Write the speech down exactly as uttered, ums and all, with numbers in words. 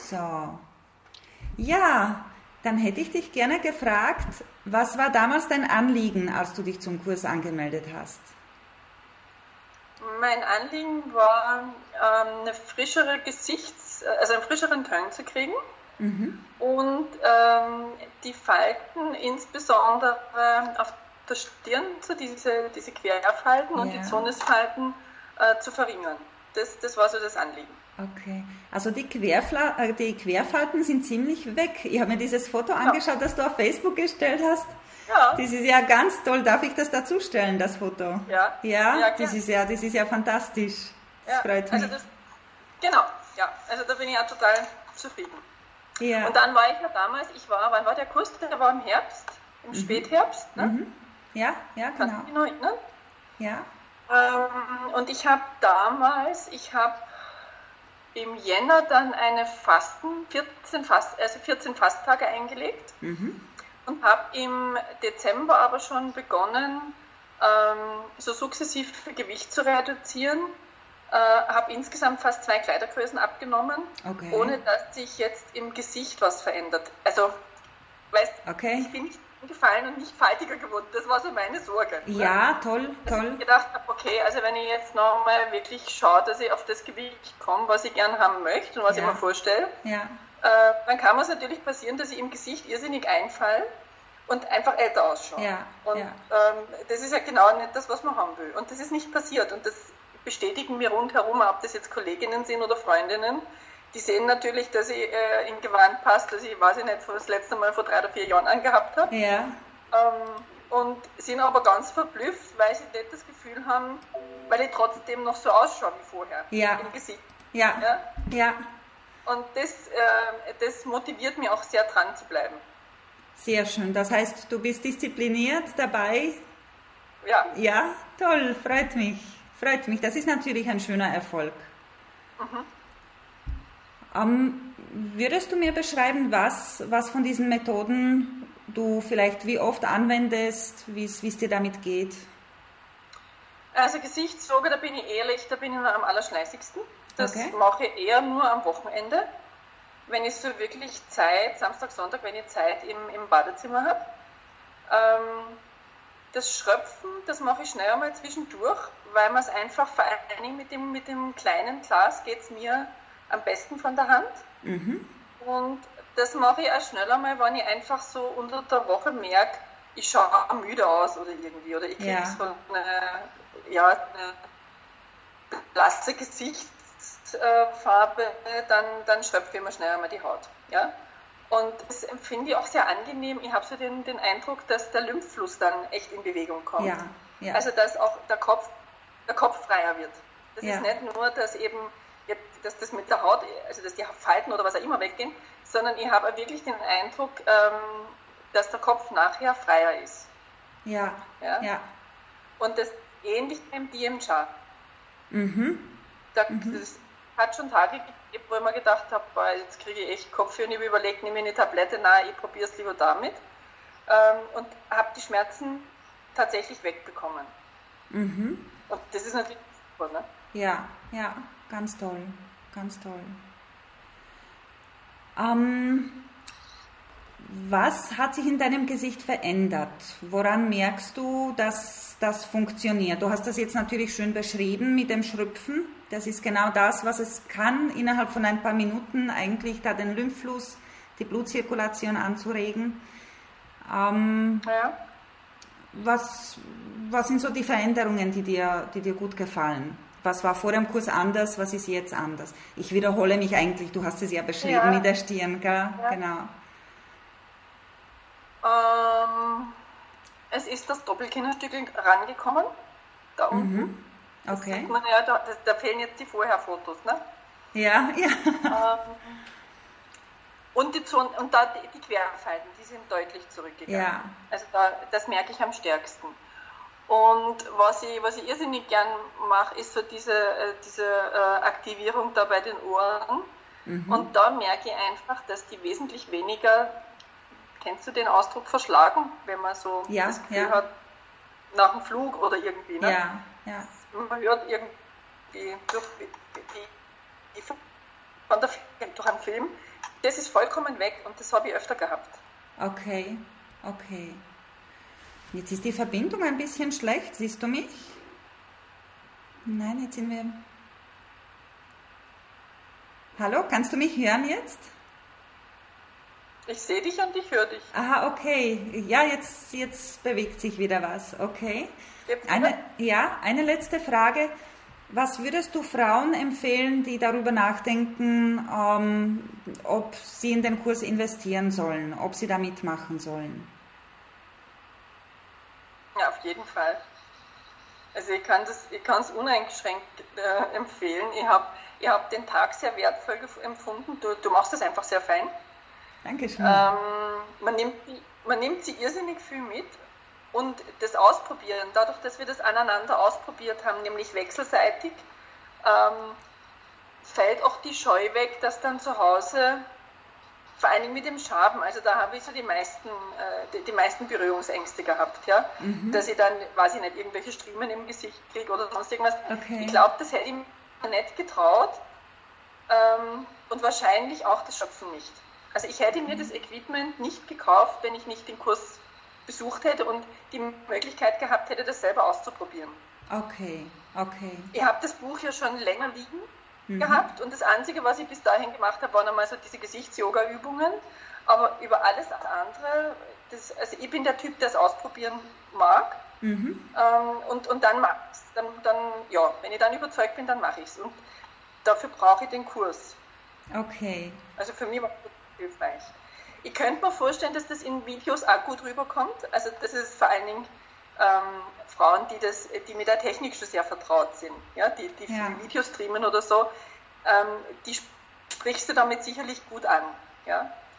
So, ja, dann hätte ich dich gerne gefragt, was war damals dein Anliegen, als du dich zum Kurs angemeldet hast? Mein Anliegen war, ähm, eine frischere Gesichts-, also einen frischeren Ton zu kriegen. Mhm. Und ähm, die Falten, insbesondere auf der Stirn, so diese, diese Querfalten und Ja. die Zornesfalten äh, zu verringern. Das, das war so das Anliegen. Okay, also die, Querfla äh, die Querfalten sind ziemlich weg. Ich habe mir dieses Foto angeschaut, das du auf Facebook gestellt hast. Ja, Das ist ja ganz toll. Darf ich das dazustellen, das Foto? ja, Ja, ja, das gern. ist ja, das ist ja fantastisch. Das Ja, freut mich. also das, genau, ja, also da bin ich auch total zufrieden. Ja. Und dann war ich ja damals, ich war, wann war der Kurs? Der war im Herbst, im Spätherbst, ne? Mhm. Ja, ja, Kannst genau. du dich noch erinnern? Ja. Ähm, und ich habe damals, ich habe im Jänner dann eine Fasten, vierzehn, Fast, also vierzehn Fasttage eingelegt Mhm. und habe im Dezember aber schon begonnen, ähm, so sukzessiv Gewicht zu reduzieren. Äh, habe insgesamt fast zwei Kleidergrößen abgenommen, Okay. ohne dass sich jetzt im Gesicht was verändert. Also, weißt Okay. ich bin nicht gefallen und nicht faltiger geworden. Das war so meine Sorge. Ja, toll, Dass toll. ich gedacht habe, okay, also wenn ich jetzt nochmal wirklich schaue, dass ich auf das Gewicht komme, was ich gern haben möchte und was Ja. ich mir vorstelle, Ja, äh, dann kann es natürlich passieren, dass ich im Gesicht irrsinnig einfalle und einfach älter ausschaue. Ja, Und ja. ähm, das ist ja genau nicht das, was man haben will. Und das ist nicht passiert. Und das bestätigen mir rundherum, ob das jetzt Kolleginnen sind oder Freundinnen. Die sehen natürlich, dass ich äh, in Gewand passe, dass ich, weiß ich nicht, das letzte Mal vor drei oder vier Jahren angehabt habe. ja, Ähm, und sind aber ganz verblüfft, weil sie nicht das Gefühl haben, weil ich trotzdem noch so ausschaue wie vorher Ja. im Gesicht. ja, Ja? ja. Und das, äh, das motiviert mich auch sehr, dran zu bleiben. Sehr schön. Das heißt, du bist diszipliniert dabei. Ja, Ja, toll, freut mich. Freut mich. Das ist natürlich ein schöner Erfolg. Ähm, würdest du mir beschreiben, was, was von diesen Methoden du vielleicht wie oft anwendest, wie es dir damit geht? also Gesichtsyoga, da bin ich ehrlich, da bin ich noch am allerschleißigsten. Das Okay. mache ich eher nur am Wochenende, wenn ich so wirklich Zeit, Samstag, Sonntag, wenn ich Zeit im, im Badezimmer habe. Ähm, das Schröpfen, das mache ich schnell einmal zwischendurch, weil man es einfach vor allen Dingen mit dem, mit dem kleinen Glas geht es mir am besten von der Hand. Mhm. Und das mache ich auch schnell einmal, wenn ich einfach so unter der Woche merke, ich schaue müde aus oder irgendwie, oder ich kriege Ja. so eine, ja, eine blasse Gesichtsfarbe, dann, dann schröpfe ich immer schnell einmal die Haut. Ja? Und das empfinde ich auch sehr angenehm. Ich habe so den, den Eindruck, dass der Lymphfluss dann echt in Bewegung kommt. Ja, ja. Also dass auch der Kopf, der Kopf freier wird. Das Ja. ist nicht nur, dass eben dass das mit der Haut, also dass die Falten oder was auch immer weggehen, sondern ich habe wirklich den Eindruck, ähm, dass der Kopf nachher freier ist. Ja, Ja? ja. Und das ähnlich beim D M J. Mhm. Da, Das hat schon Tage gegeben, wo ich mir gedacht habe, boah, jetzt kriege ich echt Kopfweh und ich habe überlegt, nehme ich eine Tablette, nein, ich probiere es lieber damit. Ähm, und habe die Schmerzen tatsächlich wegbekommen. Mhm. Und das ist natürlich super, ne? Ja, ja, ganz toll, ganz toll. Ähm, was hat sich in deinem Gesicht verändert? Woran merkst du, dass das funktioniert? Du hast das jetzt natürlich schön beschrieben mit dem Schröpfen. Das ist genau das, was es kann, innerhalb von ein paar Minuten eigentlich da den Lymphfluss, die Blutzirkulation anzuregen. Ähm, Ja. was, was sind so die Veränderungen, die dir, die dir gut gefallen? Was war vor dem Kurs anders, was ist jetzt anders? Ich wiederhole mich eigentlich, du hast es ja beschrieben Ja. mit der Stirn, gell? Ja. Genau. Ähm, es ist das Doppelkinderstück rangekommen, da unten. Mhm. Das Okay. sieht man ja, da, das, da fehlen jetzt die Vorherfotos, ne? Ja, ja. Ähm, und die, Zon- und da die, die Querfalten, die sind deutlich zurückgegangen. Ja. Also da, das merke ich am stärksten. Und was ich, was ich irrsinnig gern mache, ist so diese, äh, diese äh, Aktivierung da bei den Ohren. Mhm. Und da merke ich einfach, dass die wesentlich weniger, kennst du den Ausdruck verschlagen, wenn man so Ja, das Gefühl ja. hat, nach dem Flug oder irgendwie, ne? Ja, ja. Man hört irgendwie durch die, die, die von der, durch einen Film, das ist vollkommen weg und das habe ich öfter gehabt. Okay, okay. Jetzt ist die Verbindung ein bisschen schlecht. Siehst du mich? Nein, jetzt sind wir... Hallo, kannst du mich hören jetzt? Ich sehe dich und ich höre dich. Aha, okay. Ja, jetzt, jetzt bewegt sich wieder was. Okay. Eine, ja, eine letzte Frage. Was würdest du Frauen empfehlen, die darüber nachdenken, ähm, ob sie in den Kurs investieren sollen, ob sie da mitmachen sollen? Ja, auf jeden Fall. Also ich kann es ich kann's uneingeschränkt äh, empfehlen. Ich habe ich hab den Tag sehr wertvoll empfunden. Du, du machst das einfach sehr fein. Dankeschön. Ähm, man, nimmt, man nimmt sie irrsinnig viel mit und das Ausprobieren, dadurch, dass wir das aneinander ausprobiert haben, nämlich wechselseitig, ähm, fällt auch die Scheu weg, dass dann zu Hause, vor allem mit dem Schaben, also da habe ich so die meisten, äh, die, die meisten Berührungsängste gehabt, ja, mhm. dass ich dann, weiß ich nicht, irgendwelche Striemen im Gesicht kriege oder sonst irgendwas. Okay. Ich glaube, das hätte ich mir nicht getraut ähm, und wahrscheinlich auch das Schöpfen nicht. Also ich hätte mir das Equipment nicht gekauft, wenn ich nicht den Kurs besucht hätte und die Möglichkeit gehabt hätte, das selber auszuprobieren. Okay, okay. Ich habe das Buch ja schon länger liegen mhm. gehabt und das Einzige, was ich bis dahin gemacht habe, waren einmal so diese Gesichts-Yoga-Übungen, aber über alles andere, das, also ich bin der Typ, der es ausprobieren mag mhm. ähm, und, und dann mache ich es. Dann, dann, ja, wenn ich dann überzeugt bin, dann mache ich es und dafür brauche ich den Kurs. Okay. Also für mich war das hilfreich. Ich könnte mir vorstellen, dass das in Videos auch gut rüberkommt. Also das ist vor allen Dingen ähm, Frauen, die, das, die mit der Technik schon sehr vertraut sind, ja, die, die ja. Videos streamen oder so, ähm, die sprichst du damit sicherlich gut an. Ja?